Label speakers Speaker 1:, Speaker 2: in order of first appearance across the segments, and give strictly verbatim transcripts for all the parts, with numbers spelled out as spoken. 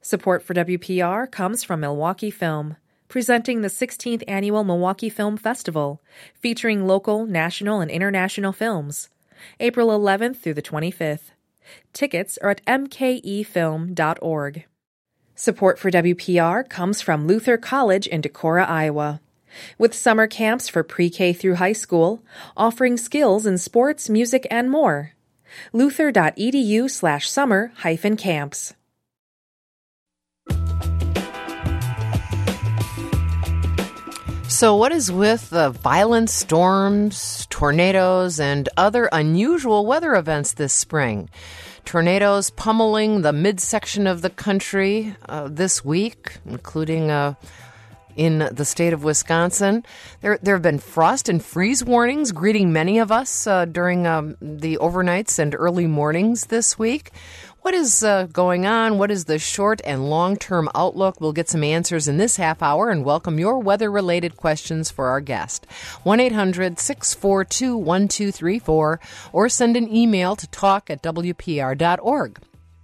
Speaker 1: Support for W P R comes from Milwaukee Film, presenting the sixteenth Annual Milwaukee Film Festival, featuring local, national, and international films, April eleventh through the twenty-fifth. Tickets are at m k e film dot org. Support for W P R comes from Luther College in Decorah, Iowa, with summer camps for pre-K through high school, offering skills in sports, music, and more. luther.edu slash summer hyphen camps.
Speaker 2: So what is with the violent storms, tornadoes, and other unusual weather events this spring? Tornadoes pummeling the midsection of the country uh, this week, including uh, in the state of Wisconsin. There, there have been frost and freeze warnings greeting many of us uh, during um, the overnights and early mornings this week. What is uh, going on? What is the short and long-term outlook? We'll get some answers in this half hour and welcome your weather-related questions for our guest. one eight hundred six four two one two three four or send an email to talk at w p r dot org.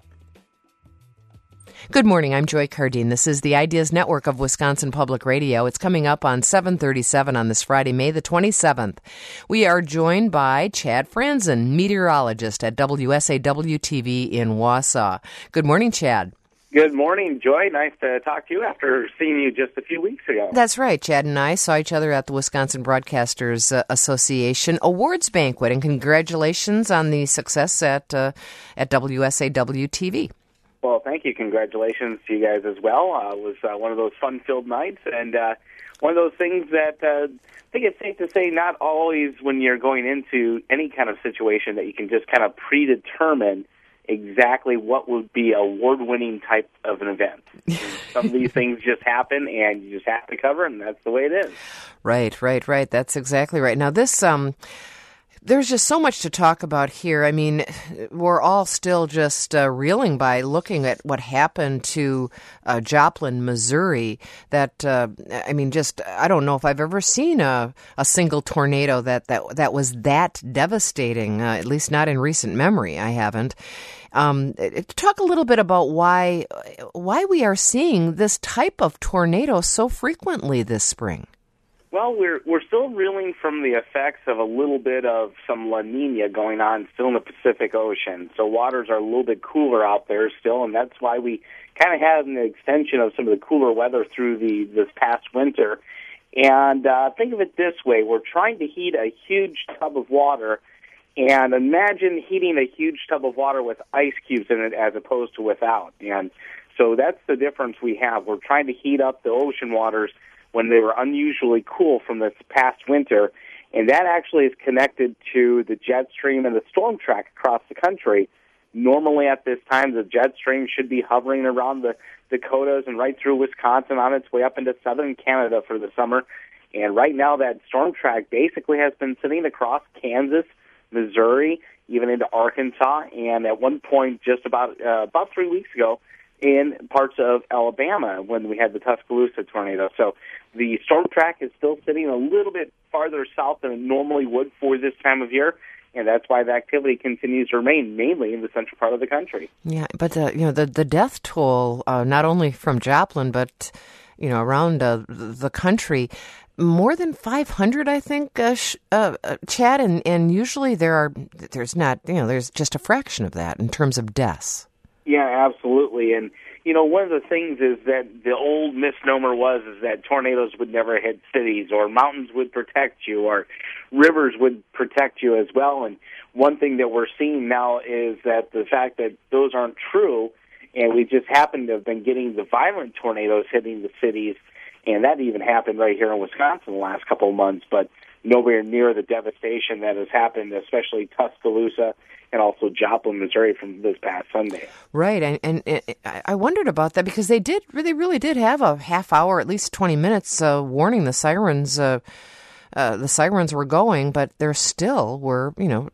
Speaker 2: Good morning. I'm Joy Cardine. This is the Ideas Network of Wisconsin Public Radio. It's coming up on seven thirty-seven on this Friday, May the twenty-seventh. We are joined by Chad Franzen, meteorologist at W S A W T V in Wausau. Good morning, Chad.
Speaker 3: Good morning, Joy. Nice to talk to you after seeing you just a few weeks ago.
Speaker 2: That's right. Chad and I saw each other at the Wisconsin Broadcasters uh, Association Awards Banquet, and congratulations on the success at uh, at W S A W T V.
Speaker 3: Well, thank you. Congratulations to you guys as well. Uh, it was uh, one of those fun-filled nights, and uh, one of those things that uh, I think it's safe to say not always when you're going into any kind of situation that you can just kind of predetermine exactly what would be award-winning type of an event. Some of these things just happen, and you just have to cover them, and that's the way it is.
Speaker 2: Right, right, right. That's exactly right. Now, this... um. There's just so much to talk about here. I mean, we're all still just uh, reeling by looking at what happened to uh, Joplin, Missouri. That, uh, I mean, just, I don't know if I've ever seen a, a single tornado that, that, that was that devastating, uh, at least not in recent memory. I haven't. Um, talk a little bit about why, why we are seeing this type of tornado so frequently this spring.
Speaker 3: Well, we're we're still reeling from the effects of a little bit of some La Nina going on still in the Pacific Ocean. So waters are a little bit cooler out there still, and that's why we kind of had an extension of some of the cooler weather through the this past winter. And uh, think of it this way. We're trying to heat a huge tub of water, and imagine heating a huge tub of water with ice cubes in it as opposed to without. And so that's the difference we have. We're trying to heat up the ocean waters when they were unusually cool from this past winter, and that actually is connected to the jet stream and the storm track across the country. Normally at this time, the jet stream should be hovering around the Dakotas and right through Wisconsin on its way up into southern Canada for the summer, and right now that storm track basically has been sitting across Kansas, Missouri, even into Arkansas, and at one point just about uh, about three weeks ago, in parts of Alabama when we had the Tuscaloosa tornado. So the storm track is still sitting a little bit farther south than it normally would for this time of year, and that's why the activity continues to remain mainly in the central part of the country.
Speaker 2: Yeah, but uh, you know the the death toll, uh, not only from Joplin, but you know around uh, the country, more than five hundred, I think, uh, sh- uh, uh, Chad, and, and usually there are there's not you know there's just a fraction of that in terms of deaths.
Speaker 3: Yeah, absolutely. And, you know, one of the things is that the old misnomer was is that tornadoes would never hit cities, or mountains would protect you, or rivers would protect you as well. And one thing that we're seeing now is that the fact that those aren't true, and we just happen to have been getting the violent tornadoes hitting the cities, and that even happened right here in Wisconsin the last couple of months, but nowhere near the devastation that has happened, especially Tuscaloosa and also Joplin, Missouri, from this past Sunday.
Speaker 2: Right, and, and, and I wondered about that because they did, they really did have a half hour, at least twenty minutes, uh, warning the sirens. Uh, uh, the sirens were going, but there still were, you know,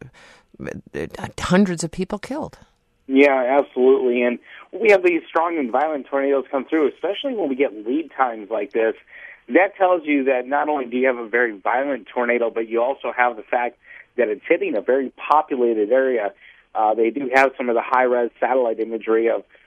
Speaker 2: hundreds of people killed.
Speaker 3: Yeah, absolutely, and we have these strong and violent tornadoes come through, especially when we get lead times like this. That tells you that not only do you have a very violent tornado, but you also have the fact that it's hitting a very populated area. Uh, they do have some of the high-res satellite imagery of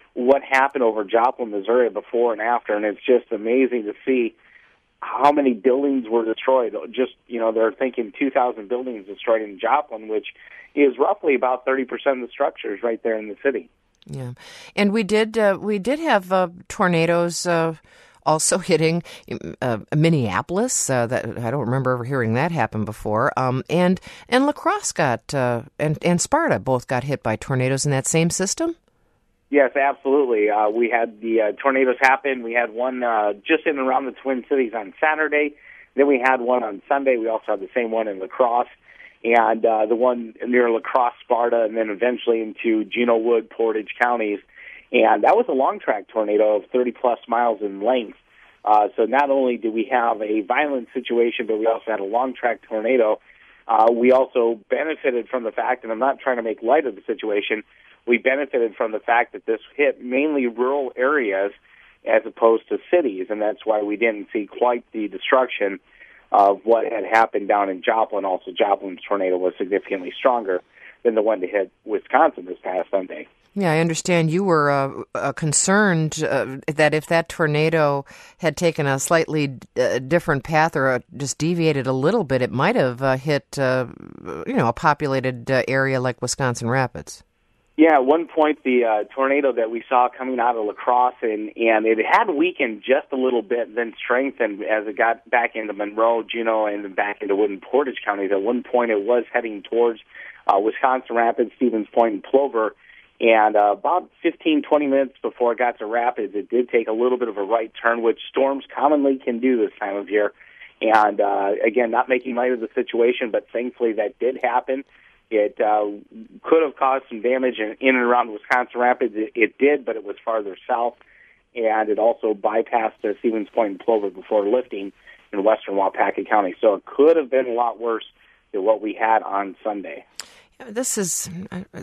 Speaker 3: what happened over Joplin, Missouri before and after, and it's just amazing to see how many buildings were destroyed. Just, you know, they're thinking two thousand buildings destroyed in Joplin, which is roughly about thirty percent of the structures right there in the city.
Speaker 2: Yeah, and we did uh, we did have uh, tornadoes uh, also hitting uh, Minneapolis. Uh, that I don't remember ever hearing that happen before. Um, and and La Crosse got uh, and and Sparta both got hit by tornadoes in that same system.
Speaker 3: Yes, absolutely. Uh, we had the uh, tornadoes happen. We had one uh, just in and around the Twin Cities on Saturday. Then we had one on Sunday. We also had the same one in La Crosse, and uh, the one near La Crosse, Sparta, and then eventually into Juneau Wood, Portage counties. And that was a long-track tornado of thirty-plus miles in length. Uh, so not only did we have a violent situation, but we also had a long-track tornado. Uh, we also benefited from the fact, and I'm not trying to make light of the situation, we benefited from the fact that this hit mainly rural areas as opposed to cities, and that's why we didn't see quite the destruction of what had happened down in Joplin. Also, Joplin's tornado was significantly stronger than the one that hit Wisconsin this past Sunday.
Speaker 2: Yeah, I understand you were uh, uh, concerned uh, that if that tornado had taken a slightly uh, different path or uh, just deviated a little bit, it might have uh, hit, uh, you know, a populated uh, area like Wisconsin Rapids.
Speaker 3: Yeah, at one point, the uh, tornado that we saw coming out of La Crosse, and, and it had weakened just a little bit, then strengthened as it got back into Monroe, Juneau, and then back into Wood and Portage counties. At one point, it was heading towards uh, Wisconsin Rapids, Stevens Point, and Plover. And uh, about fifteen, twenty minutes before it got to Rapids, it did take a little bit of a right turn, which storms commonly can do this time of year. And, uh, again, not making light of the situation, but thankfully that did happen. It uh, could have caused some damage in, in and around Wisconsin Rapids. It, it did, but it was farther south, and it also bypassed uh, Stevens Point and Plover before lifting in western Waupaca County. So it could have been a lot worse than what we had on Sunday.
Speaker 2: This is,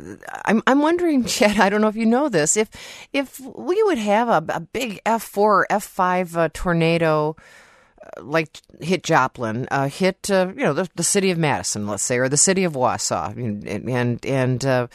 Speaker 2: I'm I'm wondering, Chet, I don't know if you know this, if if we would have a, a big F four or F five uh, tornado like hit Joplin, uh, hit uh, you know the, the city of Madison, let's say, or the city of Wausau, and and, and uh,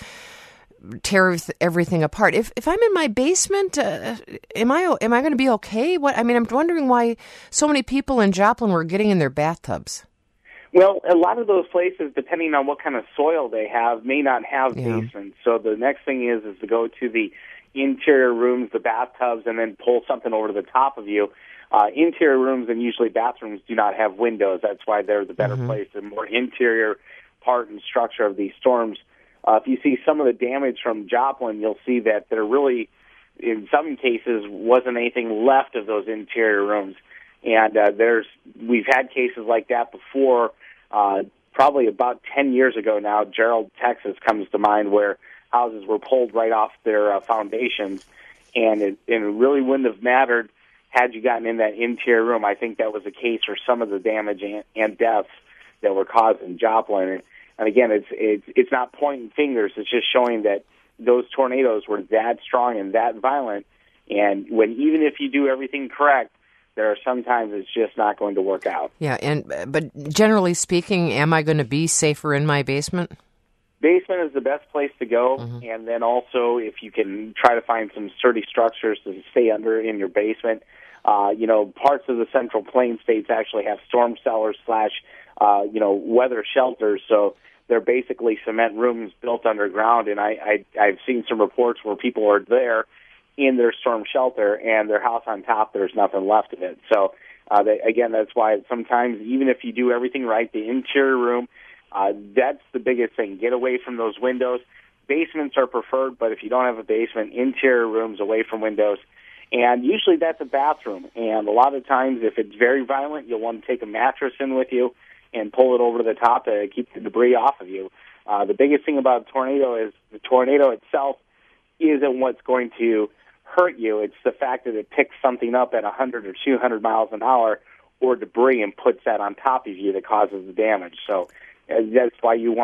Speaker 2: tear everything apart. If if I'm in my basement, uh, am I am I going to be okay? What I mean, I'm wondering why so many people in Joplin were getting in their bathtubs.
Speaker 3: Well, a lot of those places, depending on what kind of soil they have, may not have
Speaker 2: Yeah.
Speaker 3: basements. So the next thing is is to go to the interior rooms, the bathtubs, and then pull something over to the top of you. Uh, interior rooms and usually bathrooms do not have windows. That's why they're the better
Speaker 2: Mm-hmm.
Speaker 3: place, the more interior part and structure of these storms. Uh, if you see some of the damage from Joplin, you'll see that there really, in some cases, wasn't anything left of those interior rooms. And uh, there's we've had cases like that before. Uh, probably about ten years ago now, Gerald, Texas comes to mind, where houses were pulled right off their uh, foundations, and it, and it really wouldn't have mattered had you gotten in that interior room. I think that was the case for some of the damage and, and deaths that were caused in Joplin. And, and again, it's, it's it's not pointing fingers. It's just showing that those tornadoes were that strong and that violent. And when even if you do everything correct, there are sometimes it's just not going to work out.
Speaker 2: Yeah, and but generally speaking, am I going to be safer in my basement?
Speaker 3: Basement is the best place to go,
Speaker 2: Mm-hmm.
Speaker 3: and then also if you can try to find some sturdy structures to stay under in your basement. Uh, you know, parts of the Central Plains states actually have storm cellars slash, uh, you know, weather shelters. So they're basically cement rooms built underground, and I, I I've seen some reports where people are there in their storm shelter, and their house on top, there's nothing left of it. So, uh, they, again, that's why sometimes, even if you do everything right, the interior room, uh, that's the biggest thing. Get away from those windows. Basements are preferred, but if you don't have a basement, interior rooms away from windows. And usually that's a bathroom. And a lot of times, if it's very violent, you'll want to take a mattress in with you and pull it over to the top to keep the debris off of you. Uh, the biggest thing about a tornado is the tornado itself isn't what's going to hurt you. It's the fact that it picks something up at one hundred or two hundred miles an hour or debris and puts that on top of you that causes the damage. So uh, that's why you want to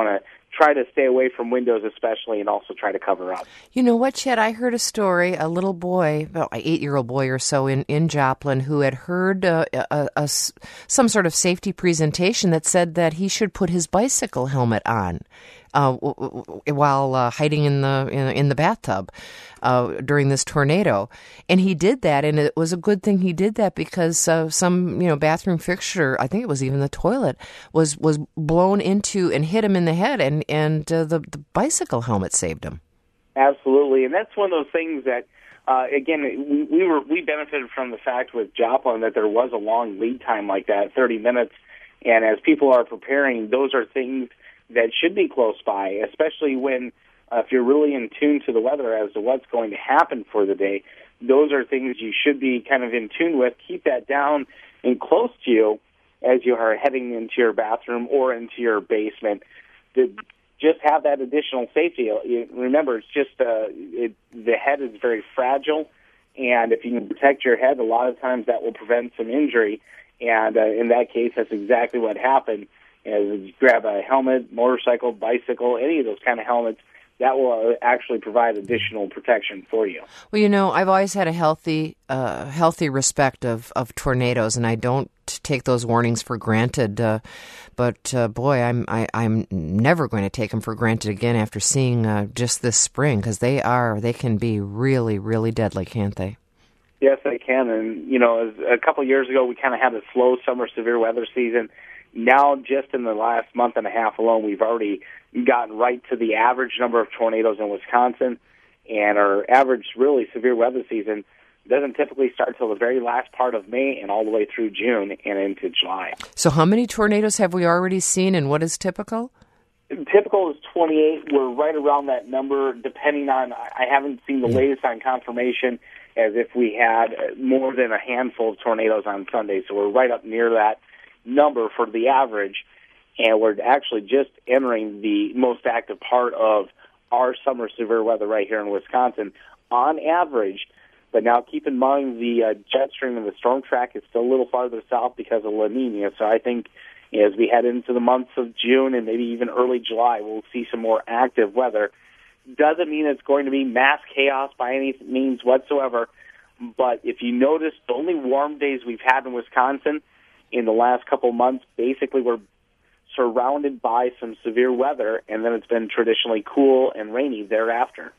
Speaker 3: try to stay away from windows especially, and also try to cover up.
Speaker 2: You know what, Chet? I heard a story, a little boy, about an eight-year-old boy or so in, in Joplin, who had heard uh, a, a, a, some sort of safety presentation that said that he should put his bicycle helmet on uh, w- w- while uh, hiding in the in, in the bathtub uh, during this tornado. And he did that, and it was a good thing he did that because uh, some you know bathroom fixture, I think it was even the toilet, was was blown into and hit him in the head, and and uh, the the bicycle helmet saved him.
Speaker 3: Absolutely, and that's one of those things that, uh, again, we, we were we benefited from the fact with Joplin that there was a long lead time like that, thirty minutes, and as people are preparing, those are things that should be close by, especially when, uh, if you're really in tune to the weather as to what's going to happen for the day. Those are things you should be kind of in tune with. Keep that down and close to you as you are heading into your bathroom or into your basement. The, just have that additional safety. Remember, it's just uh, it, the head is very fragile, and if you can protect your head, a lot of times that will prevent some injury. And uh, in that case, that's exactly what happened. As you grab a helmet, motorcycle, bicycle, any of those kind of helmets, that will actually provide additional protection for you.
Speaker 2: Well, you know, I've always had a healthy, uh, healthy respect of, of tornadoes, and I don't take those warnings for granted. Uh, but uh, boy, I'm I, I'm never going to take them for granted again after seeing uh, just this spring, because they are they can be really, really deadly, can't they?
Speaker 3: Yes, they can. And you know, a couple of years ago, we kind of had a slow summer severe weather season. Now, just in the last month and a half alone, we've already gotten right to the average number of tornadoes in Wisconsin, and our average really severe weather season doesn't typically start until the very last part of May and all the way through June and into July.
Speaker 2: So how many tornadoes have we already seen, and what is typical?
Speaker 3: Typical is twenty-eight. We're right around that number, depending on, I haven't seen the latest on confirmation, as if we had more than a handful of tornadoes on Sunday, so we're right up near that number for the average, and we're actually just entering the most active part of our summer severe weather right here in Wisconsin on average. But now keep in mind the uh, jet stream and the storm track is still a little farther south because of La Nina, so I think as we head into the months of June and maybe even early July, we'll see some more active weather. Doesn't mean it's going to be mass chaos by any means whatsoever, but if you notice, the only warm days we've had in Wisconsin in the last couple months, basically we're surrounded by some severe weather, and then it's been traditionally cool and rainy thereafter.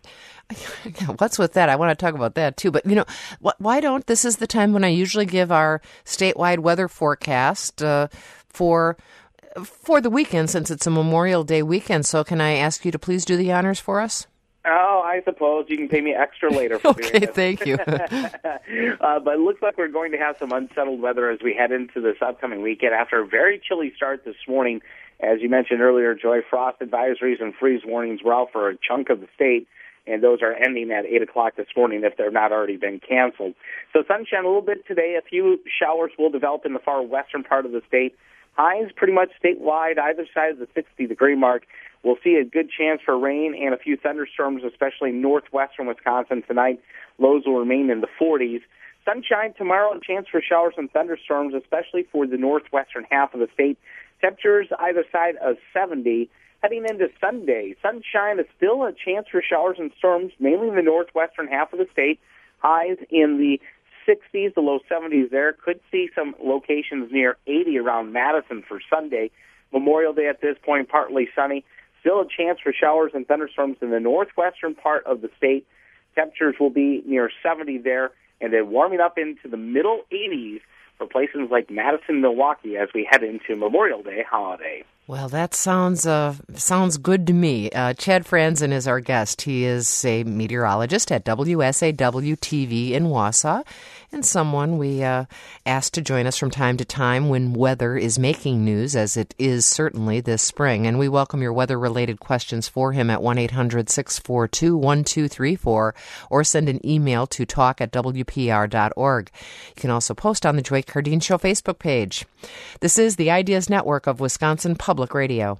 Speaker 2: What's with that? I want to talk about that too. But, you know, wh- why don't, this is the time when I usually give our statewide weather forecast uh, for for the weekend, since it's a Memorial Day weekend. So can I ask you to please do the honors for us?
Speaker 3: Oh, I suppose you can pay me extra later for
Speaker 2: okay,
Speaker 3: doing this.
Speaker 2: Thank you.
Speaker 3: uh, but it looks like we're going to have some unsettled weather as we head into this upcoming weekend after a very chilly start this morning. As you mentioned earlier, Joy, frost advisories and freeze warnings were out for a chunk of the state, and those are ending at eight o'clock this morning if they've not already been canceled. So sunshine a little bit today. A few showers will develop in the far western part of the state. Highs pretty much statewide, either side of the sixty-degree mark. We'll see a good chance for rain and a few thunderstorms, especially northwestern Wisconsin tonight. Lows will remain in the forties. Sunshine tomorrow, a chance for showers and thunderstorms, especially for the northwestern half of the state. Temperatures either side of seventy. Heading into Sunday, sunshine is still a chance for showers and storms, mainly in the northwestern half of the state. Highs in the sixties, the low seventies there. Could see some locations near eighty around Madison for Sunday. Memorial Day at this point, partly sunny. Still a chance for showers and thunderstorms in the northwestern part of the state. Temperatures will be near seventy there, and then warming up into the middle eighties for places like Madison, Milwaukee as we head into Memorial Day holiday.
Speaker 2: Well, that sounds uh, sounds good to me. Uh, Chad Franzen is our guest. He is a meteorologist at W S A W T V in Wausau, and someone we uh, asked to join us from time to time when weather is making news, as it is certainly this spring. And we welcome your weather-related questions for him at one eight hundred six four two one two three four, or send an email to talk at W P R dot org. You can also post on the Joy Cardine Show Facebook page. This is the Ideas Network of Wisconsin Public Radio.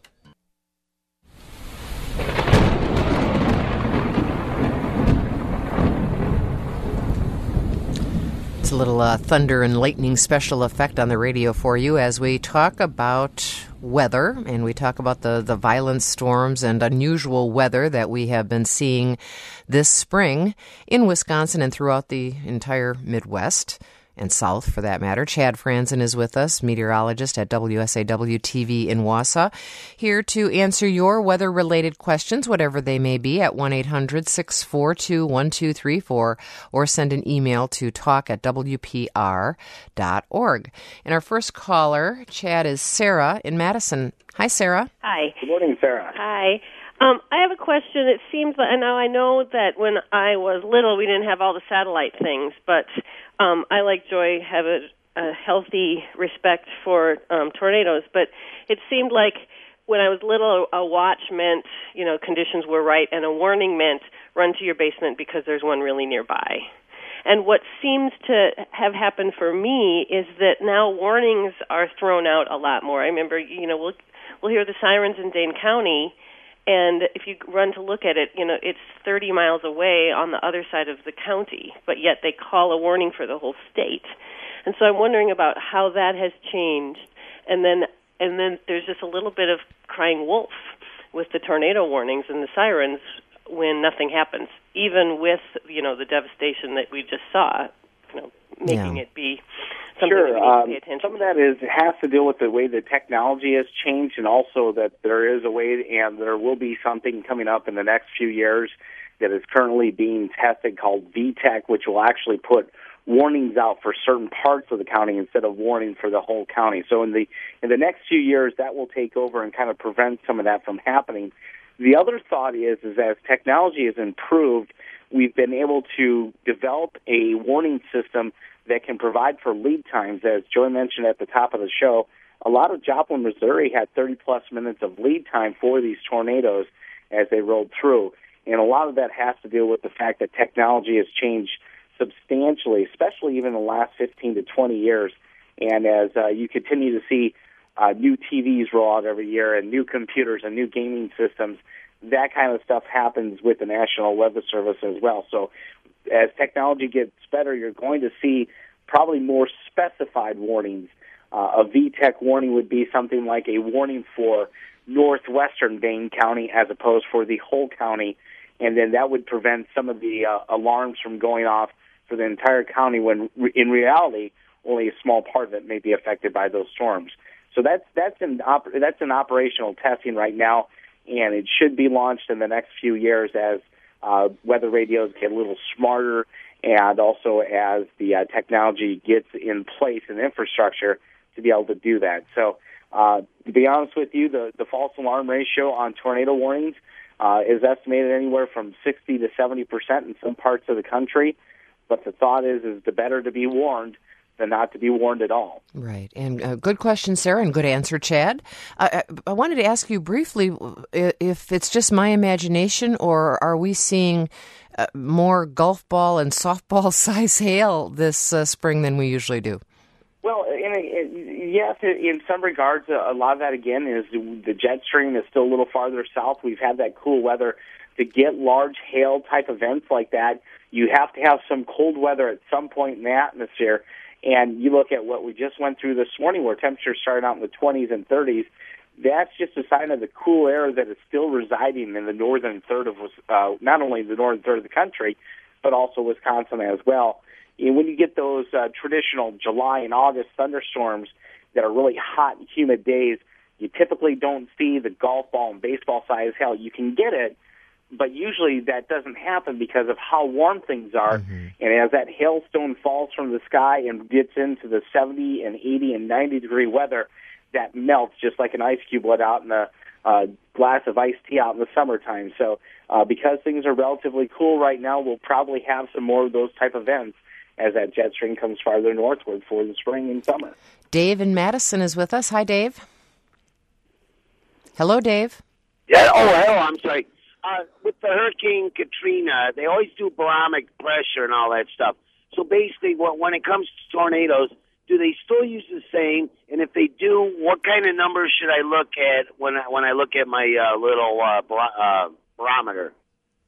Speaker 2: It's a little uh, thunder and lightning special effect on the radio for you as we talk about weather, and we talk about the, the violent storms and unusual weather that we have been seeing this spring in Wisconsin and throughout the entire Midwest and South, for that matter. Chad Franzen is with us, meteorologist at W S A W T V in Wausau, here to answer your weather-related questions, whatever they may be, at one eight hundred six four two one two three four, or send an email to talk at w p r dot org. And our first caller, Chad, is Sarah in Madison. Hi, Sarah.
Speaker 4: Hi.
Speaker 3: Good morning, Sarah.
Speaker 4: Hi. Um, I have a question. It seems like, now I know that when I was little, we didn't have all the satellite things, but um, I, like Joy, have a, a healthy respect for um, tornadoes. But it seemed like when I was little, a watch meant, you know, conditions were right, and a warning meant run to your basement because there's one really nearby. And what seems to have happened for me is that now warnings are thrown out a lot more. I remember, you know, we'll we'll hear the sirens in Dane County, and if you run to look at it, you know, it's thirty miles away on the other side of the county, but yet they call a warning for the whole state. And so I'm wondering about how that has changed. And then and then there's just a little bit of crying wolf with the tornado warnings and the sirens when nothing happens, even with, you know, the devastation that we just saw, you know, making
Speaker 2: yeah.
Speaker 4: it be something
Speaker 3: Sure.
Speaker 4: that we need
Speaker 3: Um,
Speaker 4: to pay attention
Speaker 3: some of
Speaker 4: to.
Speaker 3: that is has to deal with the way the technology has changed, and also that there is a way, and there will be something coming up in the next few years that is currently being tested called V TEC, which will actually put warnings out for certain parts of the county instead of warning for the whole county. So in the in the next few years, that will take over and kind of prevent some of that from happening. The other thought is, is as technology has improved, we've been able to develop a warning system that can provide for lead times. As Joy mentioned at the top of the show, a lot of Joplin, Missouri had thirty-plus minutes of lead time for these tornadoes as they rolled through. And a lot of that has to do with the fact that technology has changed substantially, especially even in the last fifteen to twenty years. And as uh, you continue to see uh, new T Vs roll out every year and new computers and new gaming systems, that kind of stuff happens with the National Weather Service as well. So as technology gets better, you're going to see probably more specified warnings. Uh, a V TEC warning would be something like a warning for northwestern Dane County as opposed for the whole county, and then that would prevent some of the uh, alarms from going off for the entire county when, re- in reality, only a small part of it may be affected by those storms. So that's that's in op- that's in operational testing right now, and it should be launched in the next few years as uh, weather radios get a little smarter, and also as the uh, technology gets in place and infrastructure to be able to do that. So uh, to be honest with you, the, the false alarm ratio on tornado warnings uh, is estimated anywhere from sixty to seventy percent in some parts of the country. But the thought is, is the better to be warned than not to be warned at all.
Speaker 2: Right. And uh, good question, Sarah, and good answer, Chad. Uh, I wanted to ask you briefly if it's just my imagination, or are we seeing uh, more golf ball and softball size hail this uh, spring than we usually do?
Speaker 3: Well, in a, in, yes, in some regards, a lot of that, again, is the jet stream is still a little farther south. We've had that cool weather. To get large hail-type events like that, you have to have some cold weather at some point in the atmosphere. And you look at what we just went through this morning where temperatures started out in the twenties and thirties, that's just a sign of the cool air that is still residing in the northern third of, uh, not only the northern third of the country, but also Wisconsin as well. And when you get those uh, traditional July and August thunderstorms that are really hot and humid days, you typically don't see the golf ball and baseball size hail. You can get it, but usually that doesn't happen because of how warm things are. Mm-hmm. And as that hailstone falls from the sky and gets into the seventy and eighty and ninety degree weather, that melts just like an ice cube let out in a uh, glass of iced tea out in the summertime. So uh, because things are relatively cool right now, we'll probably have some more of those type of events as that jet stream comes farther northward for the spring and summer.
Speaker 2: Dave in Madison is with us. Hi, Dave. Hello, Dave.
Speaker 5: Yeah. Oh, hello. I'm sorry. Uh, with the Hurricane Katrina, they always do barometric pressure and all that stuff. So basically, what, when it comes to tornadoes, do they still use the same? And if they do, what kind of numbers should I look at when I, when I look at my uh, little uh, bar- uh, barometer?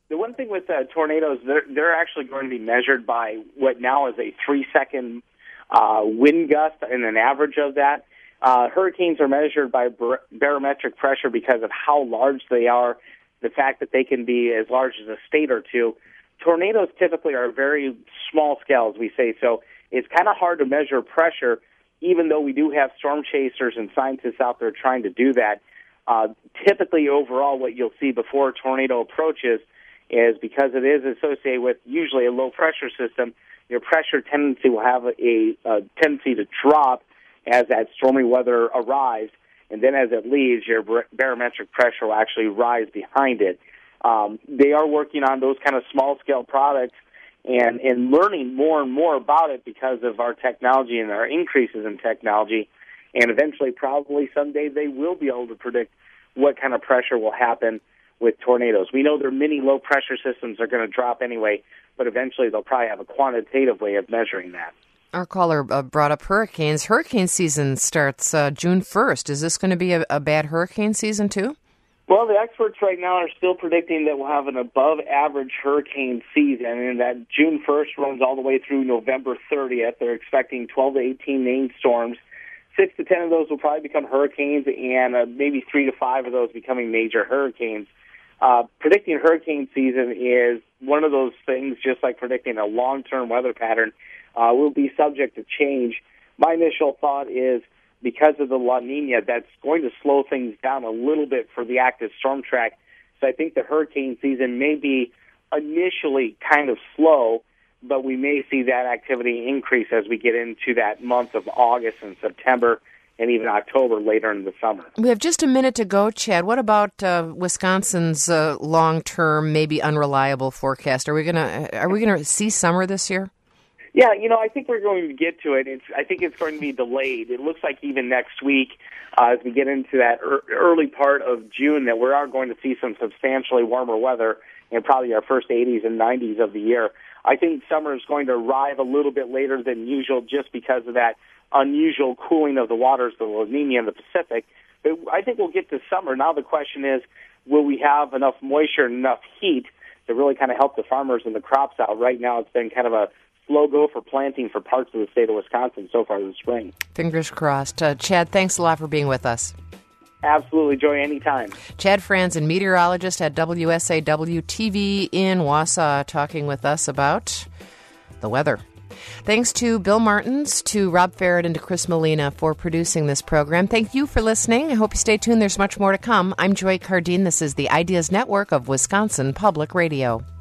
Speaker 3: The one thing with uh, tornadoes, they're, they're actually going to be measured by what now is a three-second uh, wind gust and an average of that. Uh, hurricanes are measured by bar- barometric pressure because of how large they are, the fact that they can be as large as a state or two. Tornadoes typically are very small scale, as we say, so it's kind of hard to measure pressure, even though we do have storm chasers and scientists out there trying to do that. Uh, typically, overall, what you'll see before a tornado approaches is, because it is associated with usually a low-pressure system, your pressure tendency will have a, a tendency to drop as that stormy weather arrives, and then as it leaves, your barometric pressure will actually rise behind it. Um, they are working on those kind of small-scale products and, and learning more and more about it because of our technology and our increases in technology, and eventually, probably someday, they will be able to predict what kind of pressure will happen with tornadoes. We know there are many low-pressure systems that are going to drop anyway, but eventually they'll probably have a quantitative way of measuring that.
Speaker 2: Our caller uh, brought up hurricanes. Hurricane season starts uh, June first. Is this going to be a, a bad hurricane season, too?
Speaker 3: Well, the experts right now are still predicting that we'll have an above-average hurricane season, and that June first runs all the way through November thirtieth. They're expecting twelve to eighteen named storms. Six to ten of those will probably become hurricanes, and uh, maybe three to five of those becoming major hurricanes. Uh, predicting hurricane season is one of those things, just like predicting a long-term weather pattern, uh, will be subject to change. My initial thought is, because of the La Nina, that's going to slow things down a little bit for the active storm track. So I think the hurricane season may be initially kind of slow, but we may see that activity increase as we get into that month of August and September and even October later in the summer.
Speaker 2: We have just a minute to go, Chad. What about uh, Wisconsin's uh, long-term, maybe unreliable forecast? Are we gonna are we gonna see summer this year?
Speaker 3: Yeah, you know, I think we're going to get to it. It's, I think it's going to be delayed. It looks like even next week, uh, as we get into that er- early part of June, that we are going to see some substantially warmer weather in probably our first eighties and nineties of the year. I think summer is going to arrive a little bit later than usual just because of that unusual cooling of the waters, the La Nina in the Pacific. But I think we'll get to summer. Now the question is, will we have enough moisture and enough heat to really kind of help the farmers and the crops out? Right now it's been kind of a slow go for planting for parts of the state of Wisconsin so far this spring.
Speaker 2: Fingers crossed. Uh, Chad, thanks a lot for being with us.
Speaker 3: Absolutely, Joy, anytime.
Speaker 2: Chad Franzen, meteorologist at W S A W T V in Wausau, talking with us about the weather. Thanks to Bill Martins, to Rob Farrett, and to Chris Molina for producing this program. Thank you for listening. I hope you stay tuned. There's much more to come. I'm Joy Cardine. This is the Ideas Network of Wisconsin Public Radio.